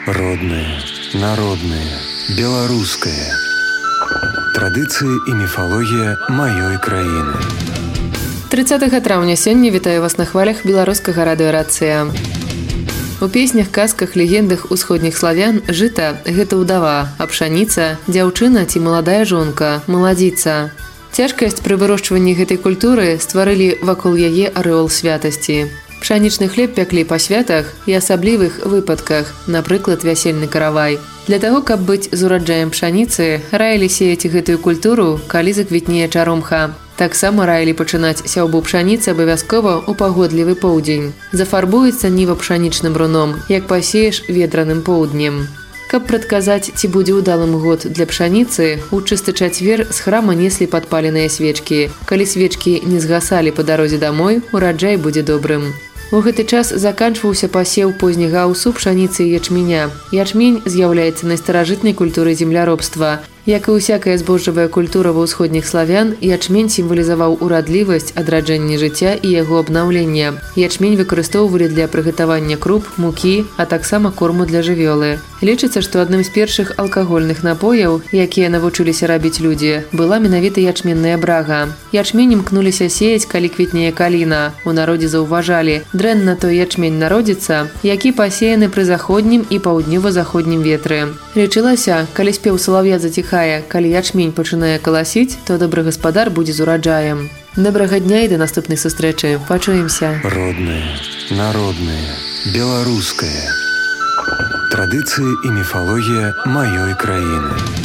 Родное, народное, беларускае. Традыцыі і міфалогія маёй краіны. 30 траўня сёння вітаю вас на хвалях беларускага радыёрацыя. У песнях, казках, легендах усходніх славян жыта – гэта ўдава, а пшаніца – дзяўчына ці маладая жонка, маладзіца. Цяжкасць пры вырошчванні гэтай культуры стварылі вакол яе арэол святасці. Пшанічны хлеб пяклі па святах і асаблівых выпадках, напрыклад, вясельны каравай. Для таго, каб быць з ураджаем пшаніцы, раілі сеяць гэтую культуру, калі заквітнее чаромха. Таксама раілі пачынаць сяўбу пшаніцы абавязкова ў пагодлівы поўдзень. Зафарбуецца ніва пшанічным руном, як пасееш ветраным поўднем. Каб прадказаць, ці будзе ўдалым год для пшаніцы, у чысты чацвер з храма неслі падпаленыя свечкі. Калі свечкі не згасалі па дарозе дамой, ураджай будзе добрым. У гэты час заканчваўся пасеў позняга аўсу пшаніцы і ячменя. Ячмень з'яўляецца найстаражытнай культурай земляробства. Як і ўсякая збожжавая культура ва ўсходніх славян, ячмень сімвалізаваў урадлівасць, адраджэнне жыцця і яго абнаўлення. Ячмень выкарыстоўвалі для прыгатавання круп, мукі, а таксама корму для жывёлы. Лічыцца, што адным з першых алкагольных напояў, якія навучыліся рабіць людзі, была менавіта ячменная брага. Ячмень імкнуліся сеяць, калі квітнее каліна. У народзе заўважалі, дрэнна той ячмень народзіцца, які пасеяны пры заходнім і паўднёва-заходнім ветры. Лічылася, калі спеў салав'я заціхае, калі ячмень пачынае каласіць, то добры гаспадар будзе з ураджаем. Добрага дня і да наступнай сустрэчы. Пачуемся. Родное, народное, беларускае. Традыцыі і міфалогія маёй краіны.